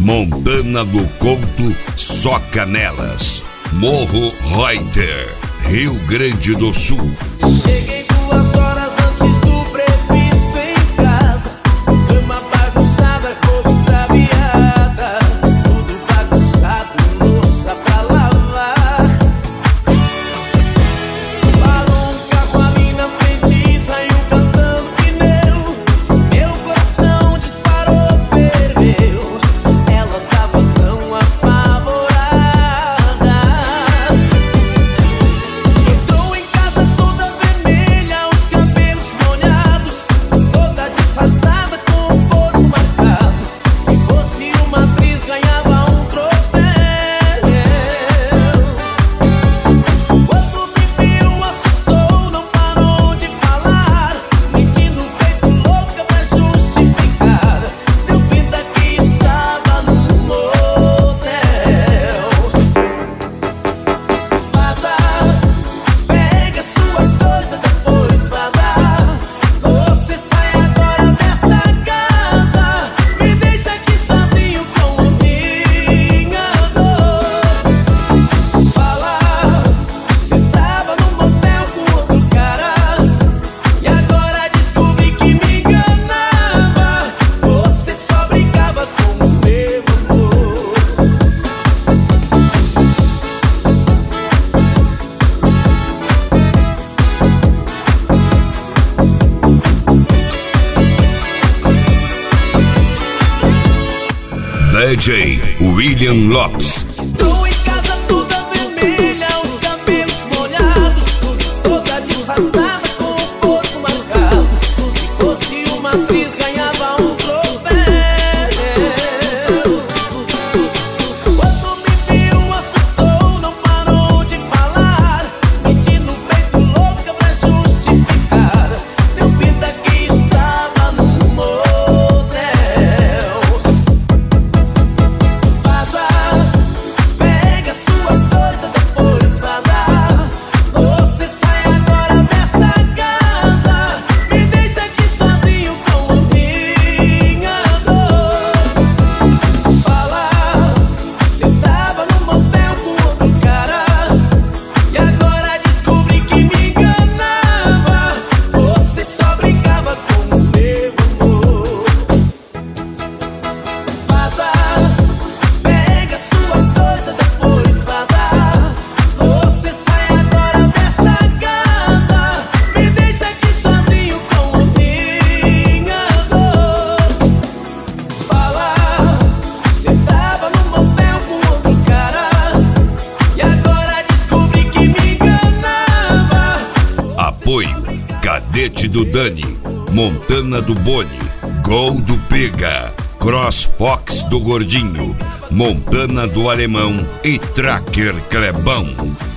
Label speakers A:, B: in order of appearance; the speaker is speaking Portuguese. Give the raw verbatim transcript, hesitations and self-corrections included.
A: Montana do Couto, só canelas. Morro Reuter, Rio Grande do Sul.
B: Cheguei duas horas antes do previsto em casa. Cama bagunçada, roupa extraviada, tudo bagunçado, louça pra lavar. Parou um carro ali na frente e saiu cantando pneu. Meu coração disparou, ferveu. Ela tava tão apavorada. Entrou em casa toda vermelha, os cabelos molhados, toda disfarçada com o corpo marcado. Se fosse uma atriz, ganhava um troféu. Quando me viu, assustou, não parou de falar, mentindo feito louca pra justificar. Deu pinta que estava num motel. Vaza, pega suas coisas, depois vaza. Você sai agora dessa casa, me deixa aqui sozinho com a minha dor. Fala, você tava no motel com outro cara e agora descobri que me enganava. Você só brincava com o meu amor.
A: D J William Lopes.
B: Tô em casa toda vermelha, os cabelos molhados, toda disfarçada com o corpo marcado. Se fosse uma atriz, ganhava um troféu. Quando me viu, assustou, não parou de falar, mentindo feito louca pra justificar. Deu pinta que estava num motel. Vaza, pega suas coisas, depois vaza. Você sai agora dessa casa, me deixa aqui sozinho com a minha dor. Fala, você tava no motel com outro cara e agora descobri que me enganava. Você só brincava com o meu amor. Vaza, pega suas coisas, depois vaza. Você sai agora dessa casa, me deixa aqui sozinho com a minha dor. Fala, você tava no motel com outro cara e agora descobri que me enganava.
A: Apoio Cadete do Dani, Montana do Boni, Gol do Pega, Cross Fox do Gordinho, Montana do Alemão e Tracker Clebão.